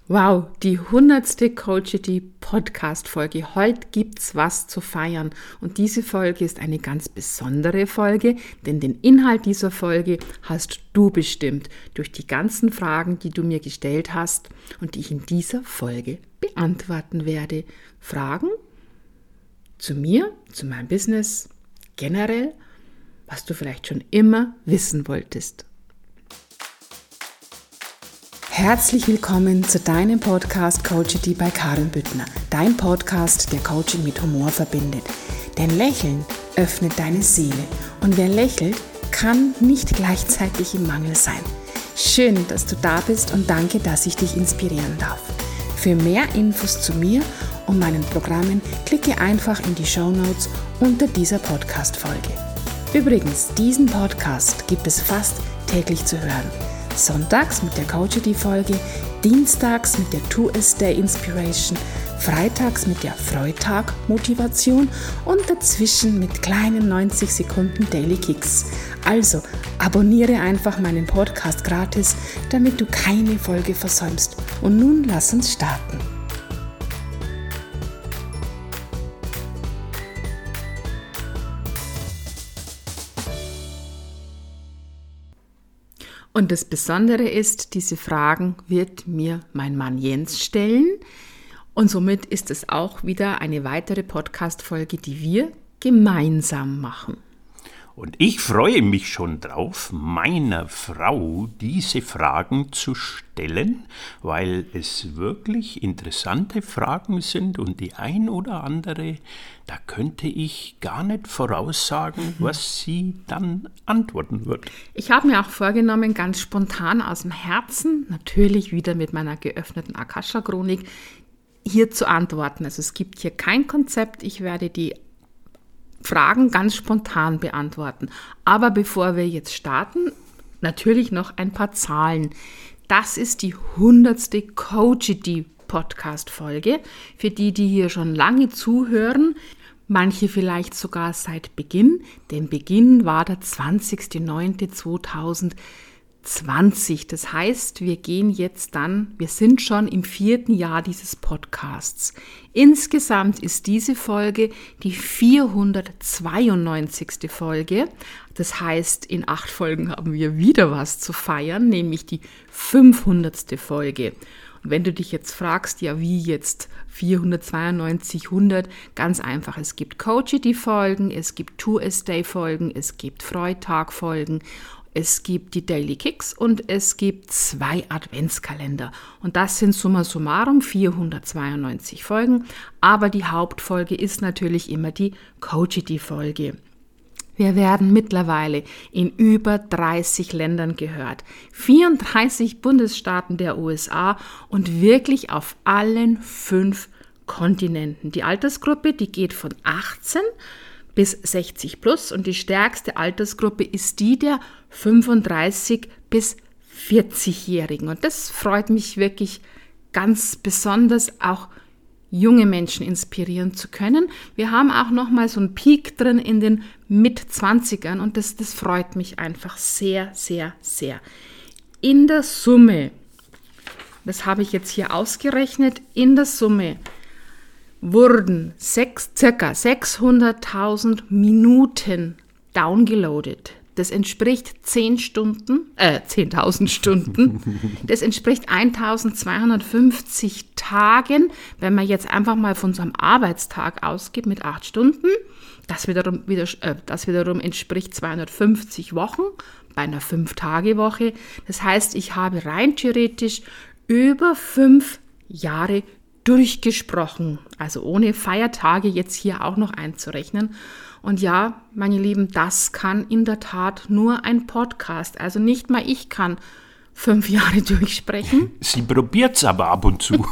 Wow, die 100. Coachity Podcast-Folge. Heute gibt's was zu feiern. Und diese Folge ist eine ganz besondere Folge, denn den Inhalt dieser Folge hast du bestimmt durch die ganzen Fragen, die du mir gestellt hast und die ich in dieser Folge beantworten werde. Fragen zu mir, zu meinem Business, generell, was du vielleicht schon immer wissen wolltest. Herzlich willkommen zu deinem Podcast Coachity bei Karin Büttner. Dein Podcast, der Coaching mit Humor verbindet. Denn Lächeln öffnet deine Seele. Und wer lächelt, kann nicht gleichzeitig im Mangel sein. Schön, dass du da bist und danke, dass ich dich inspirieren darf. Für mehr Infos zu mir und meinen Programmen klicke einfach in die Shownotes unter dieser Podcast-Folge. Übrigens, diesen Podcast gibt es fast täglich zu hören. Sonntags mit der Coachity-Folge, dienstags mit der Tuesday Inspiration, freitags mit der Freitag-Motivation und dazwischen mit kleinen 90 Sekunden Daily Kicks. Also abonniere einfach meinen Podcast gratis, damit du keine Folge versäumst. Und nun lass uns starten. Und das Besondere ist, diese Fragen wird mir mein Mann Jens stellen. Und somit ist es auch wieder eine weitere Podcast-Folge, die wir gemeinsam machen. Und ich freue mich schon drauf, meiner Frau diese Fragen zu stellen, weil es wirklich interessante Fragen sind und die ein oder andere, da könnte ich gar nicht voraussagen, was sie dann antworten wird. Ich habe mir auch vorgenommen, ganz spontan aus dem Herzen, natürlich wieder mit meiner geöffneten Akasha-Chronik, hier zu antworten. Also es gibt hier kein Konzept, ich werde die Fragen ganz spontan beantworten. Aber bevor wir jetzt starten, natürlich noch ein paar Zahlen. Das ist die 100. Coachity Podcast-Folge. Für die hier schon lange zuhören, manche vielleicht sogar seit Beginn. Denn Beginn war der 20.09.2020. Das heißt, wir sind schon im 4. Jahr dieses Podcasts. Insgesamt ist diese Folge die 492. Folge. Das heißt, in 8 Folgen haben wir wieder was zu feiern, nämlich die 500. Folge. Und wenn du dich jetzt fragst, ja wie jetzt 492, 100, ganz einfach. Es gibt Coachity-Folgen, es gibt Tuesday-Folgen, es gibt Freitag-Folgen. Es gibt die Daily Kicks und es gibt 2 Adventskalender. Und das sind summa summarum 492 Folgen. Aber die Hauptfolge ist natürlich immer die Coachity-Folge. Wir werden mittlerweile in über 30 Ländern gehört, 34 Bundesstaaten der USA und wirklich auf allen 5 Kontinenten. Die Altersgruppe, die geht von 18 bis 60 plus und die stärkste Altersgruppe ist die der 35 bis 40-Jährigen. Und das freut mich wirklich ganz besonders, auch junge Menschen inspirieren zu können. Wir haben auch nochmal so einen Peak drin in den Mit-20ern und das freut mich einfach sehr, sehr, sehr. In der Summe, das habe ich jetzt hier ausgerechnet, in der Summe wurden circa 600.000 Minuten downgeloadet. Das entspricht 10.000 Stunden. Das entspricht 1.250 Tagen, wenn man jetzt einfach mal von so einem Arbeitstag ausgeht mit 8 Stunden. Das wiederum entspricht 250 Wochen bei einer 5-Tage-Woche. Das heißt, ich habe rein theoretisch über 5 Jahre durchgesprochen, also ohne Feiertage jetzt hier auch noch einzurechnen. Und ja, meine Lieben, das kann in der Tat nur ein Podcast. Also nicht mal ich kann 5 Jahre durchsprechen. Sie probiert es aber ab und zu.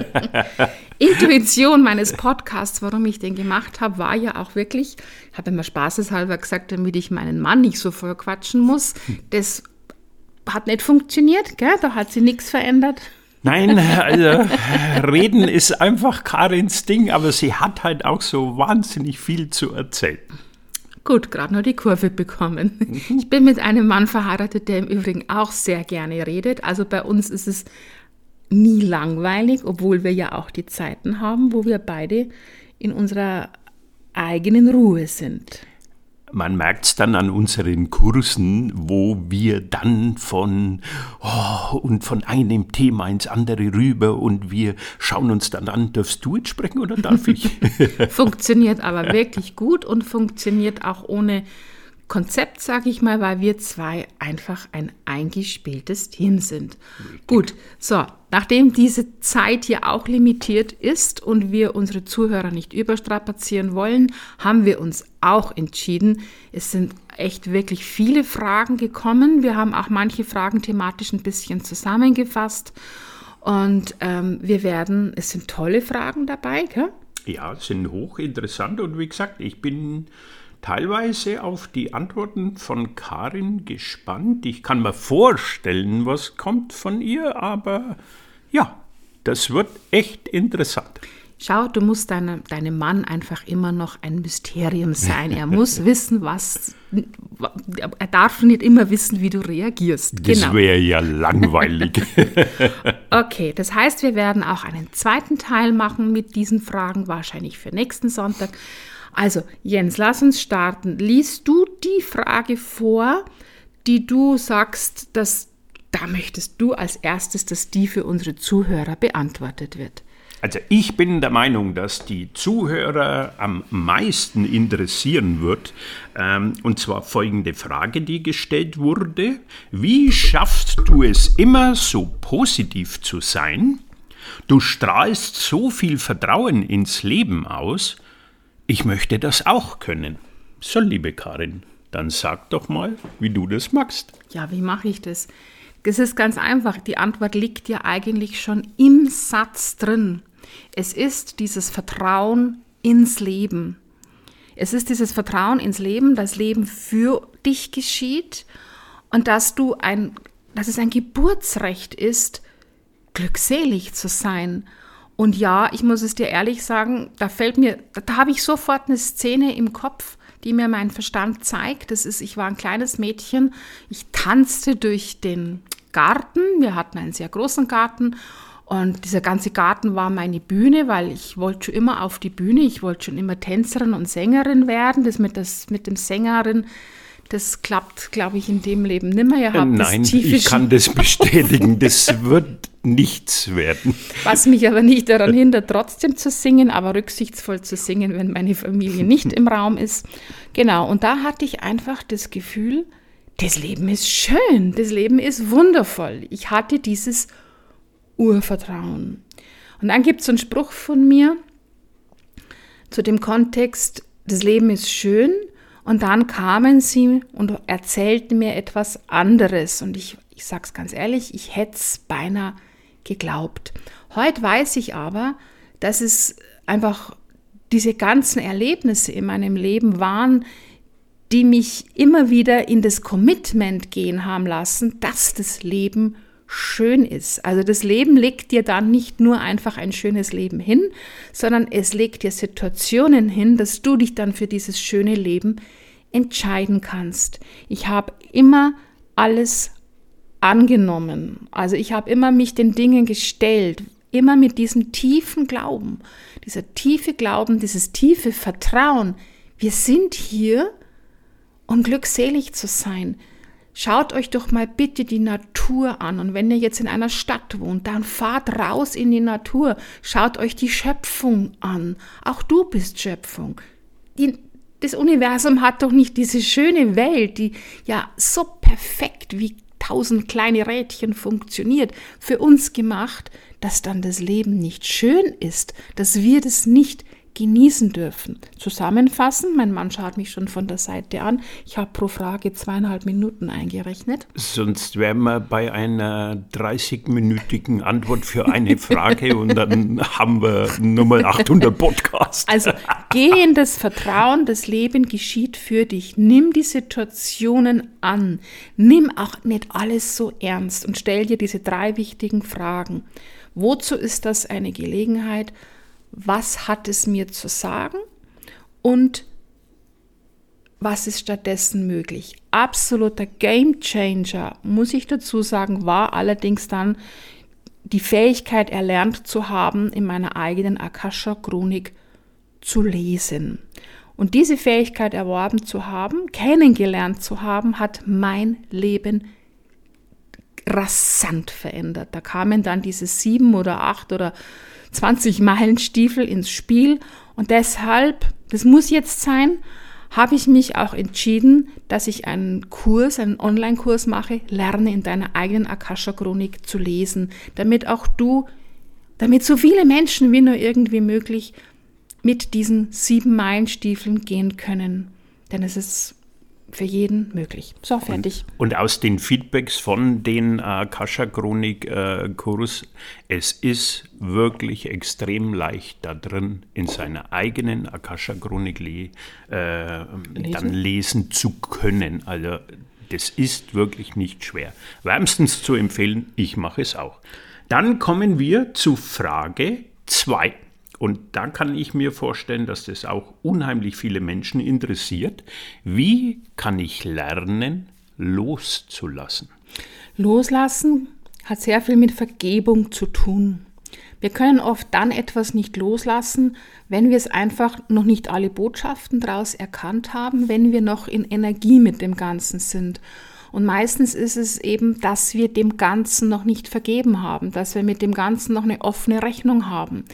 Intuition meines Podcasts, warum ich den gemacht habe, war ja auch wirklich, ich habe immer spaßeshalber gesagt, damit ich meinen Mann nicht so voll quatschen muss. Das hat nicht funktioniert, gell? Da hat sich nichts verändert. Nein, also reden ist einfach Karins Ding, aber sie hat halt auch so wahnsinnig viel zu erzählen. Gut, gerade noch die Kurve bekommen. Ich bin mit einem Mann verheiratet, der im Übrigen auch sehr gerne redet. Also bei uns ist es nie langweilig, obwohl wir ja auch die Zeiten haben, wo wir beide in unserer eigenen Ruhe sind. Man merkt es dann an unseren Kursen, wo wir dann von einem Thema ins andere rüber und wir schauen uns dann an, darfst du jetzt sprechen oder darf ich? Funktioniert aber wirklich gut und funktioniert auch ohne Konzept, sage ich mal, weil wir zwei einfach ein eingespieltes Team sind. Richtig. Gut, so, nachdem diese Zeit hier auch limitiert ist und wir unsere Zuhörer nicht überstrapazieren wollen, haben wir uns auch entschieden, es sind echt wirklich viele Fragen gekommen. Wir haben auch manche Fragen thematisch ein bisschen zusammengefasst und es sind tolle Fragen dabei, gell? Ja, sind hochinteressant und wie gesagt, ich bin teilweise auf die Antworten von Karin gespannt. Ich kann mir vorstellen, was kommt von ihr, aber ja, das wird echt interessant. Schau, du musst deinem Mann einfach immer noch ein Mysterium sein. Er muss wissen, er darf nicht immer wissen, wie du reagierst. Das wäre ja langweilig. Okay, das heißt, wir werden auch einen zweiten Teil machen mit diesen Fragen, wahrscheinlich für nächsten Sonntag. Also, Jens, lass uns starten. Liest du die Frage vor, die du sagst, da möchtest du als erstes, dass die für unsere Zuhörer beantwortet wird? Also ich bin der Meinung, dass die Zuhörer am meisten interessieren wird, und zwar folgende Frage, die gestellt wurde. Wie schaffst du es immer so positiv zu sein? Du strahlst so viel Vertrauen ins Leben aus. Ich möchte das auch können. So, liebe Karin, dann sag doch mal, wie du das machst. Ja, wie mache ich das? Das ist ganz einfach. Die Antwort liegt ja eigentlich schon im Satz drin. Es ist dieses Vertrauen ins Leben. Es ist dieses Vertrauen ins Leben, das Leben für dich geschieht und dass es ein Geburtsrecht ist, glückselig zu sein. Und ja, ich muss es dir ehrlich sagen, da habe ich sofort eine Szene im Kopf, die mir mein Verstand zeigt. Ich war ein kleines Mädchen, ich tanzte durch den Garten, wir hatten einen sehr großen Garten und dieser ganze Garten war meine Bühne, weil ich wollte schon immer auf die Bühne, ich wollte schon immer Tänzerin und Sängerin werden. Das mit dem Sängerin, das klappt, glaube ich, in dem Leben nimmer. Nein, ich kann das bestätigen, das wird nichts werden. Was mich aber nicht daran hindert, trotzdem zu singen, aber rücksichtsvoll zu singen, wenn meine Familie nicht im Raum ist. Genau, und da hatte ich einfach das Gefühl, das Leben ist schön, das Leben ist wundervoll. Ich hatte dieses Urvertrauen. Und dann gibt es so einen Spruch von mir zu dem Kontext, das Leben ist schön. Und dann kamen sie und erzählten mir etwas anderes. Und ich sage es ganz ehrlich, ich hätte es beinahe geglaubt. Heute weiß ich aber, dass es einfach diese ganzen Erlebnisse in meinem Leben waren, die mich immer wieder in das Commitment gehen haben lassen, dass das Leben schön ist. Also das Leben legt dir dann nicht nur einfach ein schönes Leben hin, sondern es legt dir Situationen hin, dass du dich dann für dieses schöne Leben entscheiden kannst. Ich habe immer alles angenommen. Also ich habe immer mich den Dingen gestellt, immer mit diesem tiefen Glauben, dieser tiefe Glauben, dieses tiefe Vertrauen. Wir sind hier, um glückselig zu sein. Schaut euch doch mal bitte die Natur an. Und wenn ihr jetzt in einer Stadt wohnt, dann fahrt raus in die Natur. Schaut euch die Schöpfung an. Auch du bist Schöpfung. Das Universum hat doch nicht diese schöne Welt, die ja so perfekt wie 1000 kleine Rädchen funktioniert, für uns gemacht, dass dann das Leben nicht schön ist, dass wir das nicht genießen dürfen. Zusammenfassen, mein Mann schaut mich schon von der Seite an, ich habe pro Frage 2,5 Minuten eingerechnet. Sonst wären wir bei einer 30-minütigen Antwort für eine Frage und dann haben wir Nummer 800 Podcast. Also geh in das Vertrauen, das Leben geschieht für dich. Nimm die Situationen an. Nimm auch nicht alles so ernst und stell dir diese 3 wichtigen Fragen. Wozu ist das eine Gelegenheit? Was hat es mir zu sagen und was ist stattdessen möglich? Absoluter Gamechanger, muss ich dazu sagen, war allerdings dann die Fähigkeit erlernt zu haben, in meiner eigenen Akasha-Chronik zu lesen. Und diese Fähigkeit erworben zu haben, kennengelernt zu haben, hat mein Leben rasant verändert. Da kamen dann diese 7 oder 8 oder 20 Meilenstiefel ins Spiel und deshalb, das muss jetzt sein, habe ich mich auch entschieden, dass ich einen Online-Kurs mache, lerne in deiner eigenen Akasha-Chronik zu lesen, damit so viele Menschen wie nur irgendwie möglich mit diesen 7 Meilenstiefeln gehen können. Denn es ist für jeden möglich. So, fertig. Und aus den Feedbacks von den Akasha-Chronik-Kurs, es ist wirklich extrem leicht da drin, in seiner eigenen Akasha-Chronik dann lesen zu können. Also das ist wirklich nicht schwer. Wärmstens zu empfehlen, ich mache es auch. Dann kommen wir zu Frage 2. Und da kann ich mir vorstellen, dass das auch unheimlich viele Menschen interessiert. Wie kann ich lernen, loszulassen? Loslassen hat sehr viel mit Vergebung zu tun. Wir können oft dann etwas nicht loslassen, wenn wir es einfach noch nicht alle Botschaften daraus erkannt haben, wenn wir noch in Energie mit dem Ganzen sind. Und meistens ist es eben, dass wir dem Ganzen noch nicht vergeben haben, dass wir mit dem Ganzen noch eine offene Rechnung haben.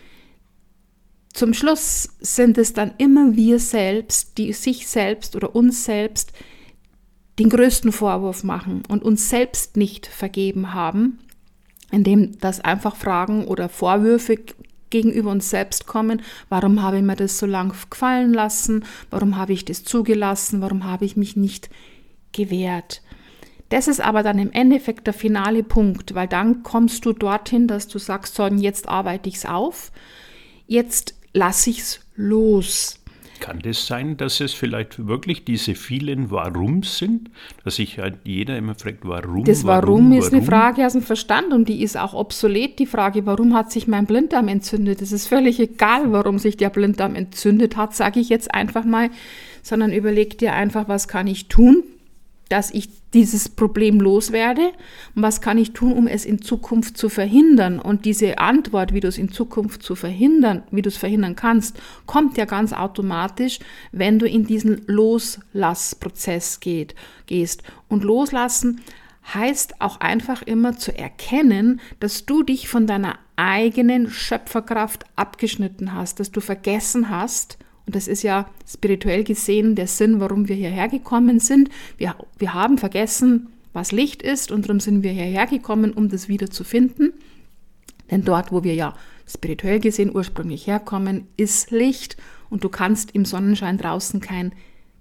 Zum Schluss sind es dann immer wir selbst, die sich selbst oder uns selbst den größten Vorwurf machen und uns selbst nicht vergeben haben, indem das einfach Fragen oder Vorwürfe gegenüber uns selbst kommen. Warum habe ich mir das so lange gefallen lassen? Warum habe ich das zugelassen? Warum habe ich mich nicht gewehrt? Das ist aber dann im Endeffekt der finale Punkt, weil dann kommst du dorthin, dass du sagst, so, jetzt arbeite ich es auf, jetzt lasse ich es los. Kann das sein, dass es vielleicht wirklich diese vielen Warums sind? Dass sich halt jeder immer fragt, warum? Das Warum ist eine Frage aus dem Verstand und die ist auch obsolet. Die Frage, warum hat sich mein Blinddarm entzündet? Es ist völlig egal, warum sich der Blinddarm entzündet hat, sage ich jetzt einfach mal, sondern überleg dir einfach, was kann ich tun, dass ich dieses Problem loswerde und was kann ich tun, um es in Zukunft zu verhindern. Und diese Antwort, wie du es in Zukunft verhindern kannst, kommt ja ganz automatisch, wenn du in diesen Loslassprozess gehst. Und loslassen heißt auch einfach immer zu erkennen, dass du dich von deiner eigenen Schöpferkraft abgeschnitten hast, dass du vergessen hast. Und das ist ja spirituell gesehen der Sinn, warum wir hierher gekommen sind. Wir haben vergessen, was Licht ist und darum sind wir hierher gekommen, um das wieder zu finden. Denn dort, wo wir ja spirituell gesehen ursprünglich herkommen, ist Licht und du kannst im Sonnenschein draußen kein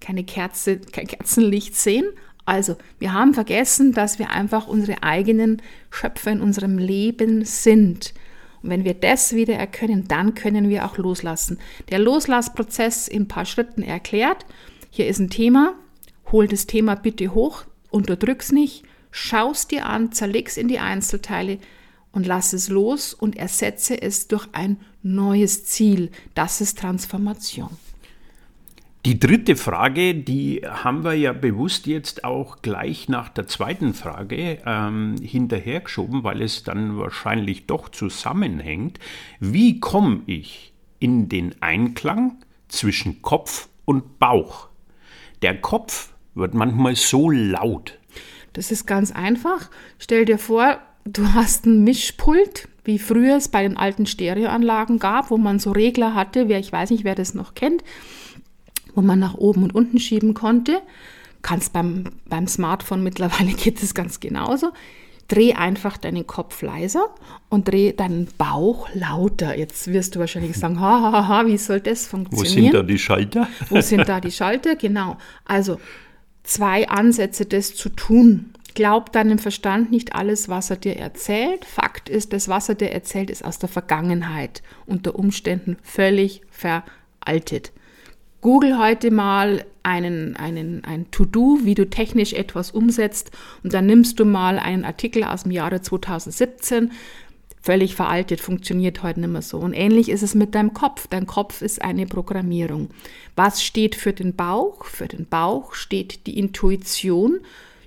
Kerzenlicht sehen. Also, wir haben vergessen, dass wir einfach unsere eigenen Schöpfer in unserem Leben sind. Und wenn wir das wieder erkennen, dann können wir auch loslassen. Der Loslassprozess in ein paar Schritten erklärt. Hier ist ein Thema. Hol das Thema bitte hoch, unterdrück's nicht, schau's dir an, zerleg's in die Einzelteile und lass es los und ersetze es durch ein neues Ziel. Das ist Transformation. Die dritte Frage, die haben wir ja bewusst jetzt auch gleich nach der zweiten Frage hinterhergeschoben, weil es dann wahrscheinlich doch zusammenhängt. Wie komme ich in den Einklang zwischen Kopf und Bauch? Der Kopf wird manchmal so laut. Das ist ganz einfach. Stell dir vor, du hast ein Mischpult, wie früher es bei den alten Stereoanlagen gab, wo man so Regler hatte, ich weiß nicht, wer das noch kennt, wo man nach oben und unten schieben konnte. Kannst beim Smartphone mittlerweile geht es ganz genauso. Dreh einfach deinen Kopf leiser und dreh deinen Bauch lauter. Jetzt wirst du wahrscheinlich sagen, wie soll das funktionieren? Wo sind da die Schalter? Wo sind da die Schalter? Genau. Also 2 Ansätze, das zu tun. Glaub deinem Verstand nicht alles, was er dir erzählt. Fakt ist, das, was er dir erzählt, ist aus der Vergangenheit. Unter Umständen völlig veraltet. Google heute mal ein To-Do, wie du technisch etwas umsetzt und dann nimmst du mal einen Artikel aus dem Jahre 2017, völlig veraltet, funktioniert heute nicht mehr so. Und ähnlich ist es mit deinem Kopf. Dein Kopf ist eine Programmierung. Was steht für den Bauch? Für den Bauch steht die Intuition,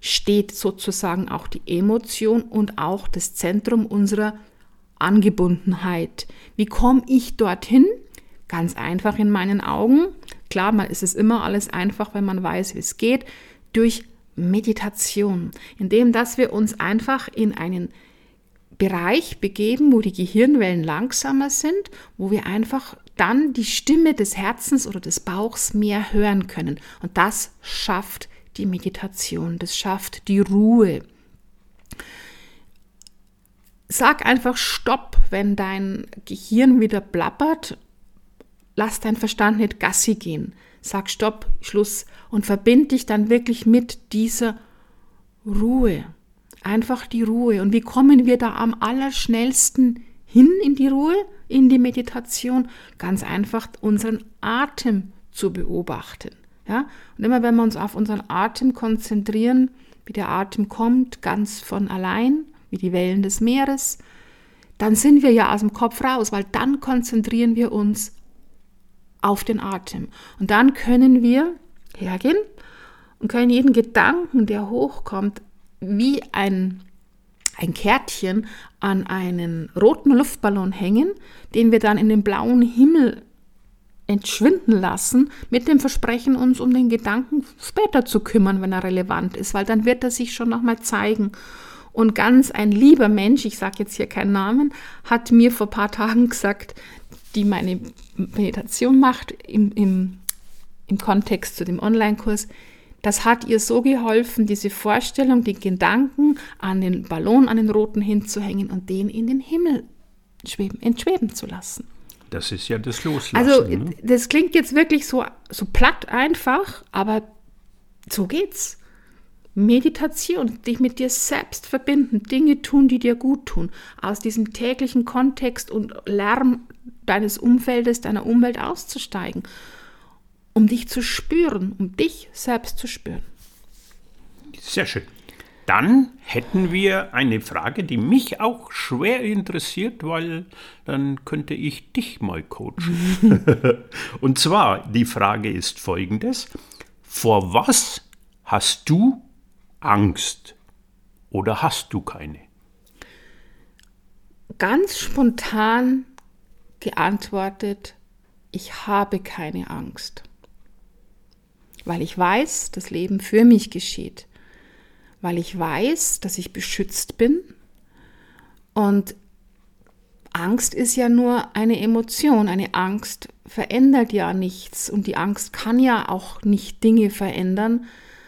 steht sozusagen auch die Emotion und auch das Zentrum unserer Angebundenheit. Wie komme ich dorthin? Ganz einfach in meinen Augen. Klar, es ist immer alles einfach, wenn man weiß, wie es geht. Durch Meditation. Indem, dass wir uns einfach in einen Bereich begeben, wo die Gehirnwellen langsamer sind, wo wir einfach dann die Stimme des Herzens oder des Bauchs mehr hören können. Und das schafft die Meditation, das schafft die Ruhe. Sag einfach Stopp, wenn dein Gehirn wieder plappert. Lass dein Verstand nicht Gassi gehen. Sag Stopp, Schluss und verbind dich dann wirklich mit dieser Ruhe. Einfach die Ruhe. Und wie kommen wir da am allerschnellsten hin in die Ruhe, in die Meditation? Ganz einfach unseren Atem zu beobachten. Ja? Und immer wenn wir uns auf unseren Atem konzentrieren, wie der Atem kommt, ganz von allein, wie die Wellen des Meeres, dann sind wir ja aus dem Kopf raus, weil dann konzentrieren wir uns auf den Atem. Und dann können wir hergehen und können jeden Gedanken, der hochkommt, wie ein Kärtchen an einen roten Luftballon hängen, den wir dann in den blauen Himmel entschwinden lassen, mit dem Versprechen, uns um den Gedanken später zu kümmern, wenn er relevant ist, weil dann wird er sich schon nochmal zeigen. Und ganz ein lieber Mensch, ich sage jetzt hier keinen Namen, hat mir vor ein paar Tagen gesagt, die meine Meditation macht im Kontext zu dem Online-Kurs, das hat ihr so geholfen, diese Vorstellung, den Gedanken an den Ballon, an den roten hinzuhängen und den in den Himmel entschweben zu lassen. Das ist ja das Loslassen. Also das klingt jetzt wirklich so platt einfach, aber so geht's. Meditation, dich mit dir selbst verbinden, Dinge tun, die dir gut tun, aus diesem täglichen Kontext und Lärm deines Umfeldes, deiner Umwelt auszusteigen, um dich zu spüren, um dich selbst zu spüren. Sehr schön. Dann hätten wir eine Frage, die mich auch schwer interessiert, weil dann könnte ich dich mal coachen. Und zwar, die Frage ist folgendes: Vor was hast du Angst oder hast du keine? Ganz spontan geantwortet, ich habe keine Angst. Weil ich weiß, das Leben für mich geschieht. Weil ich weiß, dass ich beschützt bin. Und Angst ist ja nur eine Emotion. Eine Angst verändert ja nichts. Und die Angst kann ja auch nicht Dinge verändern.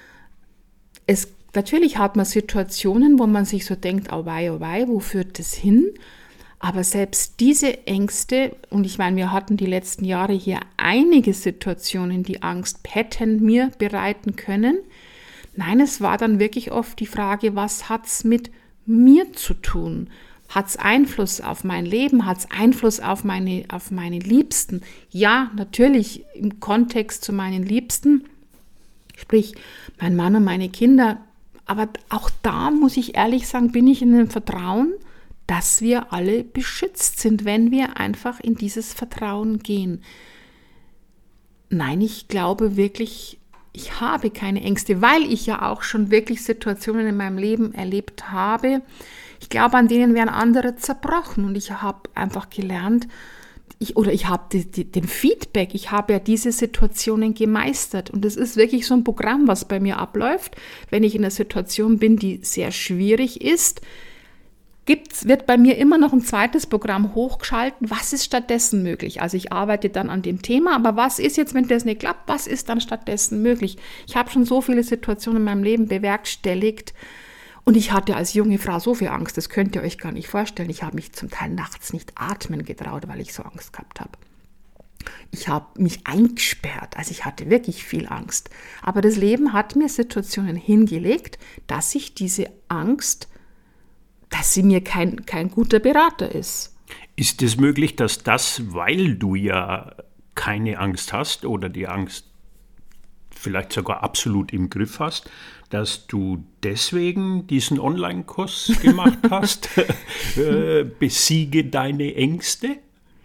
Natürlich hat man Situationen, wo man sich so denkt, oh wei, wo führt das hin? Aber selbst diese Ängste, und ich meine, wir hatten die letzten Jahre hier einige Situationen, die Angst hätten mir bereiten können. Nein, es war dann wirklich oft die Frage, was hat es mit mir zu tun? Hat es Einfluss auf mein Leben? Hat es Einfluss auf meine Liebsten? Ja, natürlich im Kontext zu meinen Liebsten, sprich mein Mann und meine Kinder. Aber auch da, muss ich ehrlich sagen, bin ich in dem Vertrauen, dass wir alle beschützt sind, wenn wir einfach in dieses Vertrauen gehen. Nein, ich glaube wirklich, ich habe keine Ängste, weil ich ja auch schon wirklich Situationen in meinem Leben erlebt habe. Ich glaube, an denen wären andere zerbrochen und ich habe einfach gelernt, ich habe den Feedback, ich habe ja diese Situationen gemeistert und es ist wirklich so ein Programm, was bei mir abläuft. Wenn ich in einer Situation bin, die sehr schwierig ist, wird bei mir immer noch ein zweites Programm hochgeschalten. Was ist stattdessen möglich? Also ich arbeite dann an dem Thema, aber was ist jetzt, wenn das nicht klappt? Was ist dann stattdessen möglich? Ich habe schon so viele Situationen in meinem Leben bewerkstelligt und ich hatte als junge Frau so viel Angst, das könnt ihr euch gar nicht vorstellen. Ich habe mich zum Teil nachts nicht atmen getraut, weil ich so Angst gehabt habe. Ich habe mich eingesperrt, also ich hatte wirklich viel Angst. Aber das Leben hat mir Situationen hingelegt, dass ich diese Angst, dass sie mir kein guter Berater ist. Ist es möglich, dass das, weil du ja keine Angst hast oder die Angst vielleicht sogar absolut im Griff hast, dass du deswegen diesen Online-Kurs gemacht hast? Besiege deine Ängste?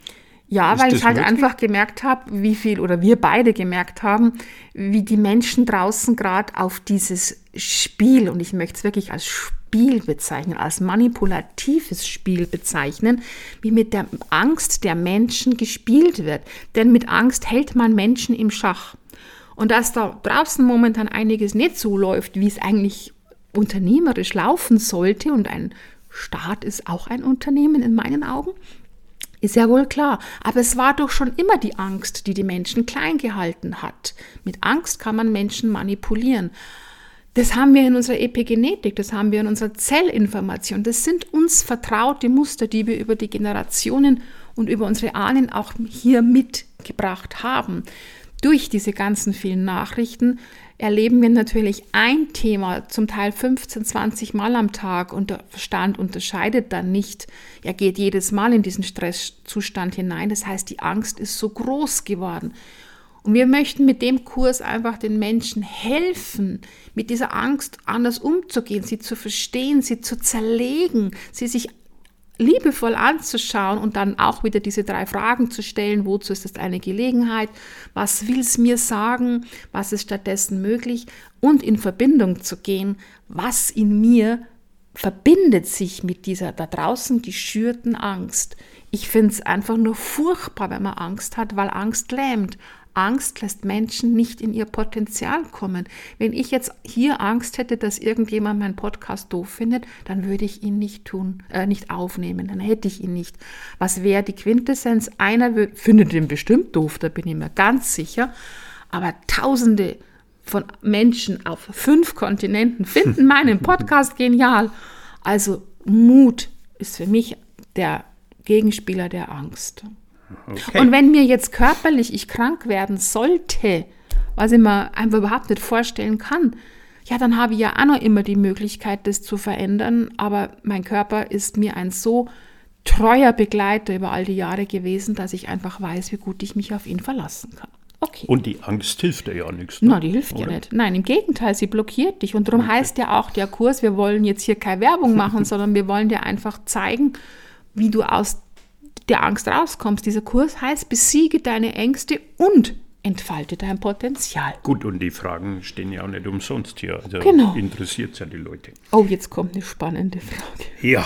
Ja, weil ich halt einfach gemerkt habe, wir beide gemerkt haben, wie die Menschen draußen gerade auf dieses Spiel, und ich möchte es wirklich als Spiel bezeichnen, als manipulatives Spiel bezeichnen, wie mit der Angst der Menschen gespielt wird. Denn mit Angst hält man Menschen im Schach. Und dass da draußen momentan einiges nicht so läuft, wie es eigentlich unternehmerisch laufen sollte, und ein Staat ist auch ein Unternehmen in meinen Augen, ist ja wohl klar. Aber es war doch schon immer die Angst, die die Menschen klein gehalten hat. Mit Angst kann man Menschen manipulieren. Das haben wir in unserer Epigenetik, das haben wir in unserer Zellinformation. Das sind uns vertraute Muster, die wir über die Generationen und über unsere Ahnen auch hier mitgebracht haben. Durch diese ganzen vielen Nachrichten erleben wir natürlich ein Thema, zum Teil 15, 20 Mal am Tag, und der Verstand unterscheidet dann nicht. Er geht jedes Mal in diesen Stresszustand hinein. Das heißt, die Angst ist so groß geworden. Und wir möchten mit dem Kurs einfach den Menschen helfen, mit dieser Angst anders umzugehen, sie zu verstehen, sie zu zerlegen, sie sich liebevoll anzuschauen und dann auch wieder diese 3 Fragen zu stellen. Wozu ist das eine Gelegenheit? Was will es mir sagen? Was ist stattdessen möglich? Und in Verbindung zu gehen, was in mir verbindet sich mit dieser da draußen geschürten Angst. Ich finde es einfach nur furchtbar, wenn man Angst hat, weil Angst lähmt. Angst lässt Menschen nicht in ihr Potenzial kommen. Wenn ich jetzt hier Angst hätte, dass irgendjemand meinen Podcast doof findet, dann würde ich ihn nicht aufnehmen, dann hätte ich ihn nicht. Was wäre die Quintessenz? Einer findet ihn bestimmt doof, da bin ich mir ganz sicher, aber Tausende von Menschen auf 5 Kontinenten finden meinen Podcast genial. Also Mut ist für mich der Gegenspieler der Angst. Okay. Und wenn mir jetzt körperlich ich krank werden sollte, was ich mir einfach überhaupt nicht vorstellen kann, ja, dann habe ich ja auch noch immer die Möglichkeit, das zu verändern. Aber mein Körper ist mir ein so treuer Begleiter über all die Jahre gewesen, dass ich einfach weiß, wie gut ich mich auf ihn verlassen kann. Okay. Und die Angst hilft dir ja nichts. Ne? Na, die hilft ja nicht. Nein, im Gegenteil, sie blockiert dich. Und darum heißt ja auch der Kurs, wir wollen jetzt hier keine Werbung machen, sondern wir wollen dir einfach zeigen, wie du aus der Angst rauskommst. Dieser Kurs heißt, besiege deine Ängste und entfalte dein Potenzial. Gut, und die Fragen stehen ja auch nicht umsonst hier. Also genau. Interessiert ja die Leute. Oh, jetzt kommt eine spannende Frage. Ja,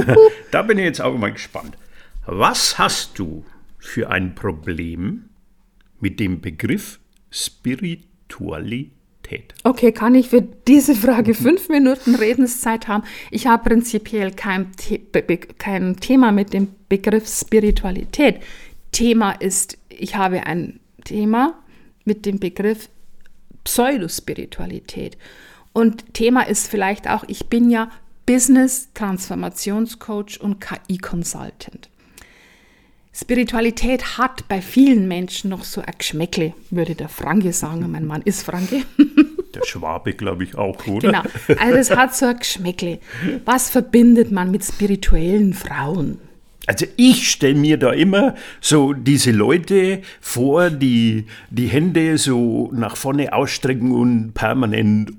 da bin ich jetzt auch mal gespannt. Was hast du für ein Problem mit dem Begriff Spiritualität? Okay, kann ich für diese Frage 5 Minuten Redenszeit haben? Ich habe prinzipiell kein Thema mit dem Begriff Spiritualität. Thema ist, ich habe ein Thema mit dem Begriff Pseudospiritualität. Und Thema ist vielleicht auch, ich bin ja Business-Transformationscoach und KI-Consultant. Spiritualität hat bei vielen Menschen noch so ein Geschmäckle, würde der Franke sagen. Mein Mann ist Franke. Der Schwabe, glaube ich, auch, oder? Genau, also es hat so ein Geschmäckle. Was verbindet man mit spirituellen Frauen? Also ich stelle mir da immer so diese Leute vor, die Hände so nach vorne ausstrecken und permanent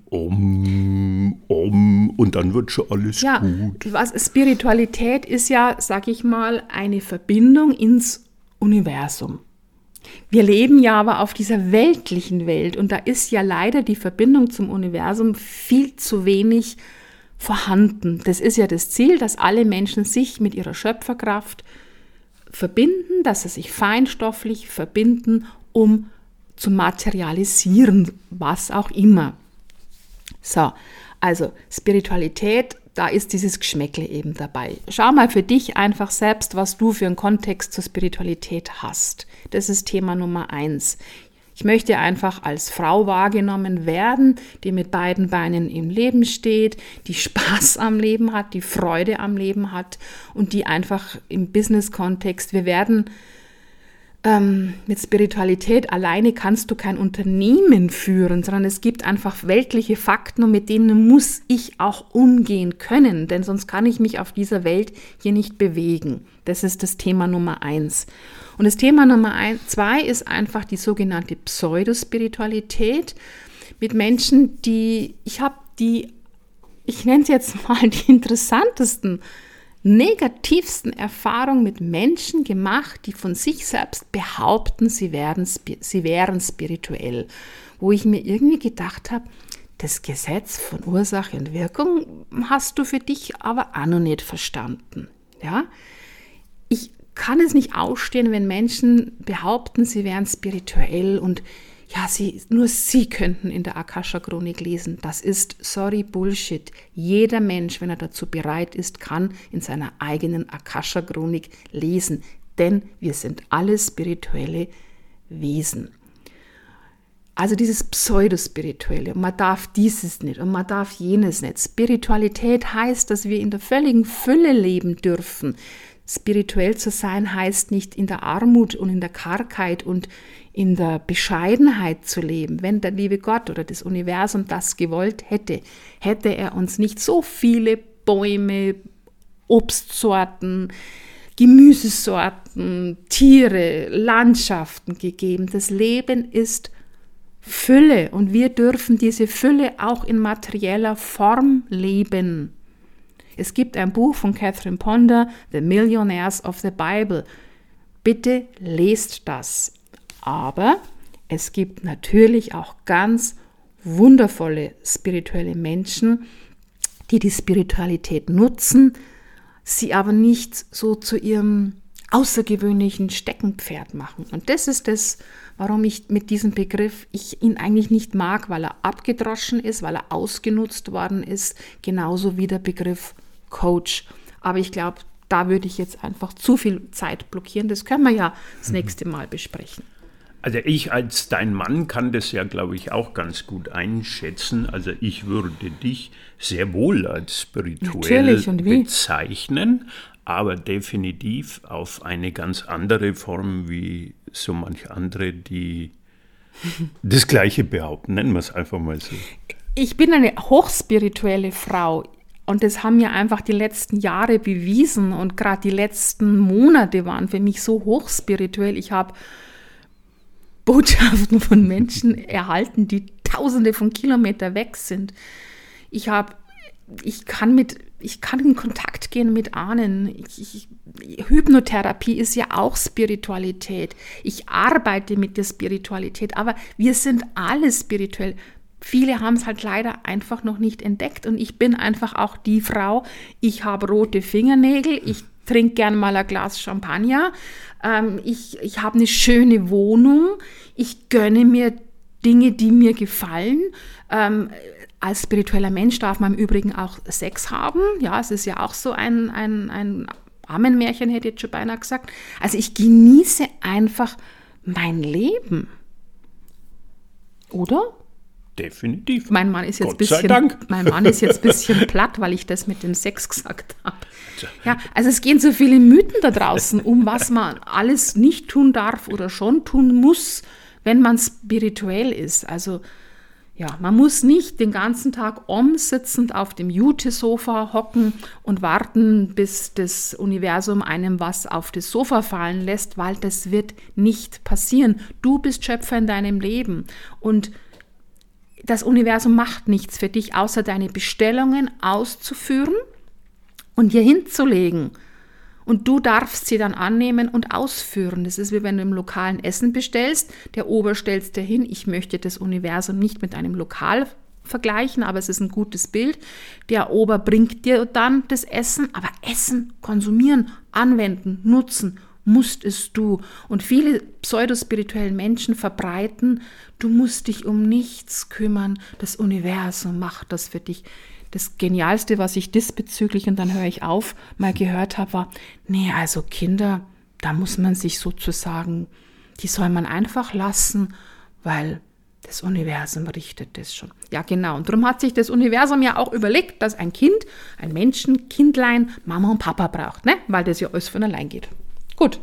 und dann wird schon alles gut. Spiritualität ist ja, sag ich mal, eine Verbindung ins Universum. Wir leben ja aber auf dieser weltlichen Welt und da ist ja leider die Verbindung zum Universum viel zu wenig vorhanden. Das ist ja das Ziel, dass alle Menschen sich mit ihrer Schöpferkraft verbinden, dass sie sich feinstofflich verbinden, um zu materialisieren, was auch immer. So, also Spiritualität, da ist dieses Geschmäckle eben dabei. Schau mal für dich einfach selbst, was du für einen Kontext zur Spiritualität hast. Das ist Thema Nummer 1. Ich möchte einfach als Frau wahrgenommen werden, die mit beiden Beinen im Leben steht, die Spaß am Leben hat, die Freude am Leben hat und die einfach im Business-Kontext, wir werden mit Spiritualität alleine kannst du kein Unternehmen führen, sondern es gibt einfach weltliche Fakten und mit denen muss ich auch umgehen können, denn sonst kann ich mich auf dieser Welt hier nicht bewegen. Das ist das Thema Nummer 1. Und das Thema Nummer 2 ist einfach die sogenannte Pseudospiritualität mit Menschen, ich nenne es jetzt mal die interessantesten negativsten Erfahrung mit Menschen gemacht, die von sich selbst behaupten, sie wären spirituell. Wo ich mir irgendwie gedacht habe, das Gesetz von Ursache und Wirkung hast du für dich aber auch noch nicht verstanden. Ja? Ich kann es nicht ausstehen, wenn Menschen behaupten, sie wären spirituell und ja, nur sie könnten in der Akasha-Chronik lesen. Das ist, sorry, Bullshit. Jeder Mensch, wenn er dazu bereit ist, kann in seiner eigenen Akasha-Chronik lesen. Denn wir sind alle spirituelle Wesen. Also dieses Pseudospirituelle. Und man darf dieses nicht und man darf jenes nicht. Spiritualität heißt, dass wir in der völligen Fülle leben dürfen. Spirituell zu sein heißt nicht in der Armut und in der Kargheit und in der Bescheidenheit zu leben. Wenn der liebe Gott oder das Universum das gewollt hätte, hätte er uns nicht so viele Bäume, Obstsorten, Gemüsesorten, Tiere, Landschaften gegeben. Das Leben ist Fülle und wir dürfen diese Fülle auch in materieller Form leben. Es gibt ein Buch von Catherine Ponder, The Millionaires of the Bible. Bitte lest das. Aber es gibt natürlich auch ganz wundervolle spirituelle Menschen, die die Spiritualität nutzen, sie aber nicht so zu ihrem außergewöhnlichen Steckenpferd machen. Und das ist das, warum ich mit diesem Begriff, ich ihn eigentlich nicht mag, weil er abgedroschen ist, weil er ausgenutzt worden ist, genauso wie der Begriff Coach. Aber ich glaube, da würde ich jetzt einfach zu viel Zeit blockieren. Das können wir ja das nächste Mal besprechen. Also ich als dein Mann kann das ja, glaube ich, auch ganz gut einschätzen. Also ich würde dich sehr wohl als spirituell bezeichnen, aber definitiv auf eine ganz andere Form wie so manche andere, die das Gleiche behaupten. Nennen wir es einfach mal so. Ich bin eine hochspirituelle Frau. Und das haben ja einfach die letzten Jahre bewiesen und gerade die letzten Monate waren für mich so hochspirituell. Ich habe Botschaften von Menschen erhalten, die Tausende von Kilometern weg sind. Ich kann in Kontakt gehen mit Ahnen. Hypnotherapie ist ja auch Spiritualität. Ich arbeite mit der Spiritualität, aber wir sind alle spirituell. Viele haben es halt leider einfach noch nicht entdeckt und ich bin einfach auch die Frau, ich habe rote Fingernägel, ich trinke gern mal ein Glas Champagner, ich habe eine schöne Wohnung, ich gönne mir Dinge, die mir gefallen. Als spiritueller Mensch darf man im Übrigen auch Sex haben, ja, es ist ja auch so ein Amenmärchen, hätte ich jetzt schon beinahe gesagt. Also ich genieße einfach mein Leben, oder? Definitiv. Mein Mann ist jetzt ein bisschen platt, weil ich das mit dem Sex gesagt habe. Ja, also es gehen so viele Mythen da draußen, um was man alles nicht tun darf oder schon tun muss, wenn man spirituell ist. Also ja, man muss nicht den ganzen Tag sitzend auf dem Jute-Sofa hocken und warten, bis das Universum einem was auf das Sofa fallen lässt, weil das wird nicht passieren. Du bist Schöpfer in deinem Leben und das Universum macht nichts für dich, außer deine Bestellungen auszuführen und hier hinzulegen. Und du darfst sie dann annehmen und ausführen. Das ist wie wenn du im Lokalen Essen bestellst. Der Ober stellst dir hin, ich möchte das Universum nicht mit einem Lokal vergleichen, aber es ist ein gutes Bild. Der Ober bringt dir dann das Essen, aber Essen, konsumieren, anwenden, nutzen, musstest du. Und viele pseudospirituelle Menschen verbreiten, du musst dich um nichts kümmern, das Universum macht das für dich. Das Genialste, was ich diesbezüglich, und dann höre ich auf, mal gehört habe, war, nee, also Kinder, da muss man sich sozusagen, die soll man einfach lassen, weil das Universum richtet das schon. Ja, genau. Und darum hat sich das Universum ja auch überlegt, dass ein Kind, ein Kindlein, Mama und Papa braucht, ne? Weil das ja alles von allein geht. Gut,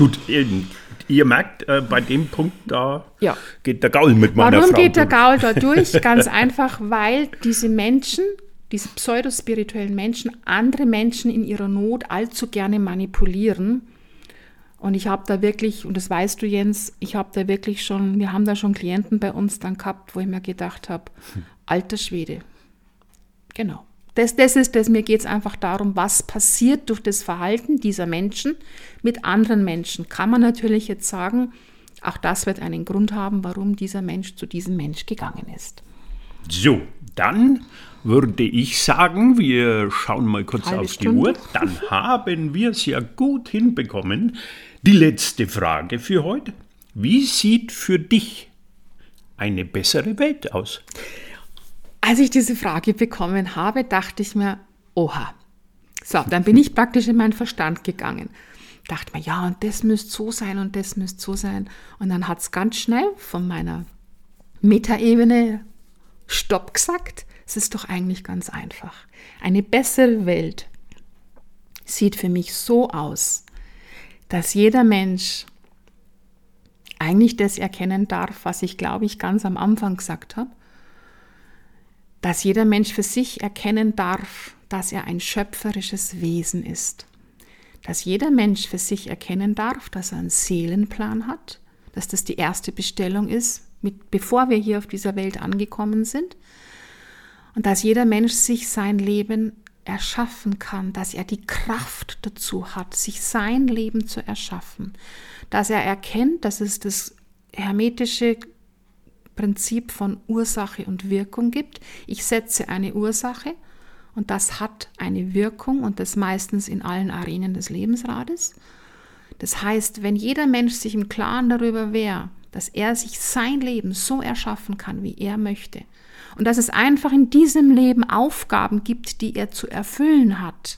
ihr merkt, bei dem Punkt da geht der Gaul mit meiner Frau. Warum geht der Gaul da durch? Ganz einfach, weil diese Menschen, diese pseudospirituellen Menschen, andere Menschen in ihrer Not allzu gerne manipulieren. Und ich habe da wirklich, und das weißt du, Jens, wir haben da schon Klienten bei uns dann gehabt, wo ich mir gedacht habe, alter Schwede. Genau. Mir geht es einfach darum, was passiert durch das Verhalten dieser Menschen mit anderen Menschen. Kann man natürlich jetzt sagen, auch das wird einen Grund haben, warum dieser Mensch zu diesem Mensch gegangen ist. So, dann würde ich sagen, wir schauen mal kurz auf die Uhr. Dann haben wir es ja gut hinbekommen. Die letzte Frage für heute. Wie sieht für dich eine bessere Welt aus? Als ich diese Frage bekommen habe, dachte ich mir, oha. So, dann bin ich praktisch in meinen Verstand gegangen. Dachte mir, ja, und das müsste so sein und das müsste so sein. Und dann hat es ganz schnell von meiner Metaebene Stopp gesagt. Es ist doch eigentlich ganz einfach. Eine bessere Welt sieht für mich so aus, dass jeder Mensch eigentlich das erkennen darf, was ich, glaube ich, ganz am Anfang gesagt habe, dass jeder Mensch für sich erkennen darf, dass er ein schöpferisches Wesen ist. Dass jeder Mensch für sich erkennen darf, dass er einen Seelenplan hat, dass das die erste Bestellung ist, bevor wir hier auf dieser Welt angekommen sind. Und dass jeder Mensch sich sein Leben erschaffen kann, dass er die Kraft dazu hat, sich sein Leben zu erschaffen. Dass er erkennt, dass es das hermetische Prinzip von Ursache und Wirkung gibt. Ich setze eine Ursache und das hat eine Wirkung und das meistens in allen Arenen des Lebensrades. Das heißt, wenn jeder Mensch sich im Klaren darüber wäre, dass er sich sein Leben so erschaffen kann, wie er möchte und dass es einfach in diesem Leben Aufgaben gibt, die er zu erfüllen hat,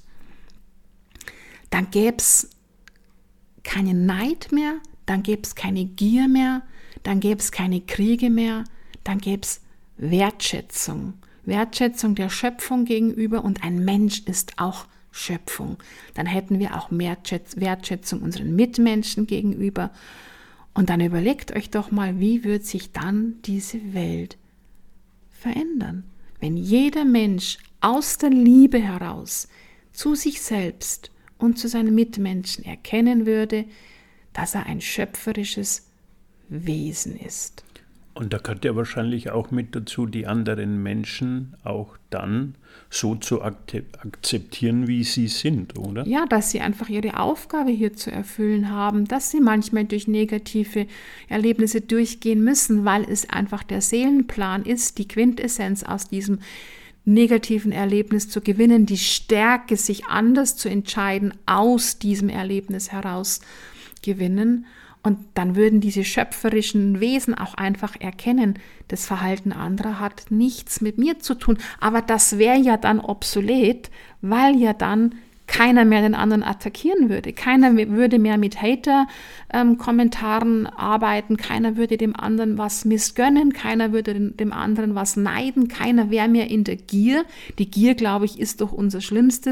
dann gäbe es keinen Neid mehr, dann gäbe es keine Gier mehr, dann gäbe es keine Kriege mehr, dann gäbe es Wertschätzung. Wertschätzung der Schöpfung gegenüber und ein Mensch ist auch Schöpfung. Dann hätten wir auch mehr Wertschätzung unseren Mitmenschen gegenüber. Und dann überlegt euch doch mal, wie wird sich dann diese Welt verändern? Wenn jeder Mensch aus der Liebe heraus zu sich selbst und zu seinen Mitmenschen erkennen würde, dass er ein schöpferisches Wesen ist. Und da gehört ja wahrscheinlich auch mit dazu, die anderen Menschen auch dann so zu akzeptieren, wie sie sind, oder? Ja, dass sie einfach ihre Aufgabe hier zu erfüllen haben, dass sie manchmal durch negative Erlebnisse durchgehen müssen, weil es einfach der Seelenplan ist, die Quintessenz aus diesem negativen Erlebnis zu gewinnen, die Stärke, sich anders zu entscheiden, aus diesem Erlebnis heraus gewinnen. Und dann würden diese schöpferischen Wesen auch einfach erkennen, das Verhalten anderer hat nichts mit mir zu tun. Aber das wäre ja dann obsolet, weil ja dann keiner mehr den anderen attackieren würde. Keiner würde mehr mit Hater-Kommentaren arbeiten, keiner würde dem anderen was missgönnen, keiner würde dem anderen was neiden, keiner wäre mehr in der Gier. Die Gier, glaube ich, ist doch unser schlimmste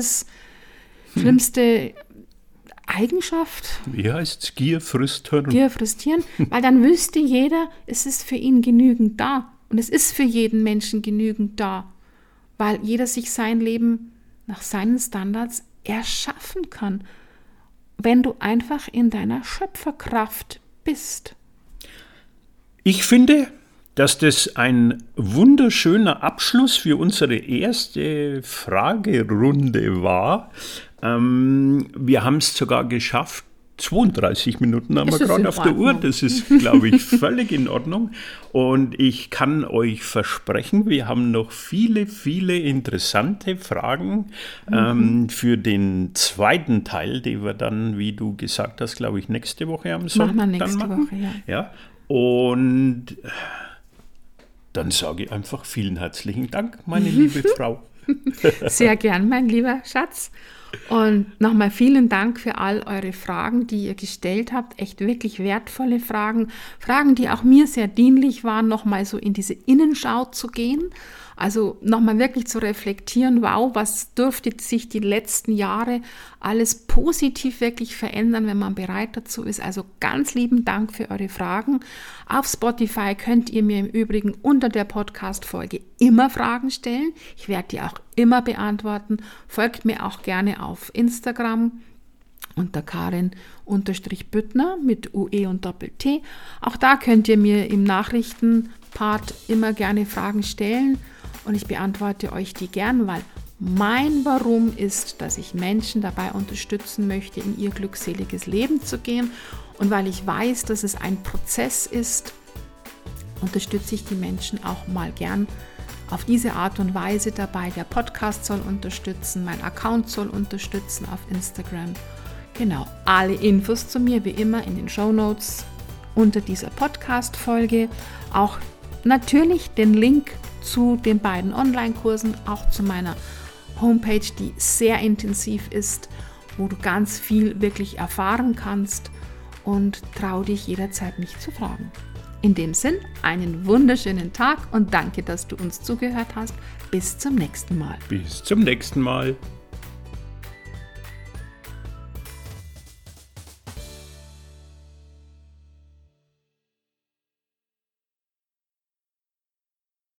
Eigenschaft. Wie heißt es? Gier frisst Hirn. Gier frisst Hirn, weil dann wüsste jeder, es ist für ihn genügend da. Und es ist für jeden Menschen genügend da, weil jeder sich sein Leben nach seinen Standards erschaffen kann, wenn du einfach in deiner Schöpferkraft bist. Ich finde, dass das ein wunderschöner Abschluss für unsere erste Fragerunde war. Wir haben es sogar geschafft. 32 Minuten haben wir gerade auf der Uhr. Das ist, glaube ich, völlig in Ordnung. Und ich kann euch versprechen, wir haben noch viele, viele interessante Fragen für den zweiten Teil, den wir dann, wie du gesagt hast, glaube ich, nächste Woche am Sonntag machen. Nächste Woche, ja. Und dann sage ich einfach vielen herzlichen Dank, meine liebe Frau. Sehr gern, mein lieber Schatz. Und nochmal vielen Dank für all eure Fragen, die ihr gestellt habt. Echt wirklich wertvolle Fragen. Fragen, die auch mir sehr dienlich waren, nochmal so in diese Innenschau zu gehen. Also nochmal wirklich zu reflektieren, wow, was dürfte sich die letzten Jahre alles positiv wirklich verändern, wenn man bereit dazu ist. Also ganz lieben Dank für eure Fragen. Auf Spotify könnt ihr mir im Übrigen unter der Podcast-Folge immer Fragen stellen. Ich werde die auch immer beantworten. Folgt mir auch gerne auf Instagram unter Karin_Büttner mit UE und Doppel-T. Auch da könnt ihr mir im Nachrichtenpart immer gerne Fragen stellen und ich beantworte euch die gern, weil Mein Warum ist, dass ich Menschen dabei unterstützen möchte, in ihr glückseliges Leben zu gehen. Und weil ich weiß, dass es ein Prozess ist, unterstütze ich die Menschen auch mal gern auf diese Art und Weise dabei. Der Podcast soll unterstützen, mein Account soll unterstützen auf Instagram. Genau, alle Infos zu mir wie immer in den Shownotes unter dieser Podcast-Folge. Auch natürlich den Link zu den beiden Online-Kursen, auch zu meiner Homepage, die sehr intensiv ist, wo du ganz viel wirklich erfahren kannst, und trau dich jederzeit mich zu fragen. In dem Sinn, einen wunderschönen Tag und danke, dass du uns zugehört hast. Bis zum nächsten Mal. Bis zum nächsten Mal.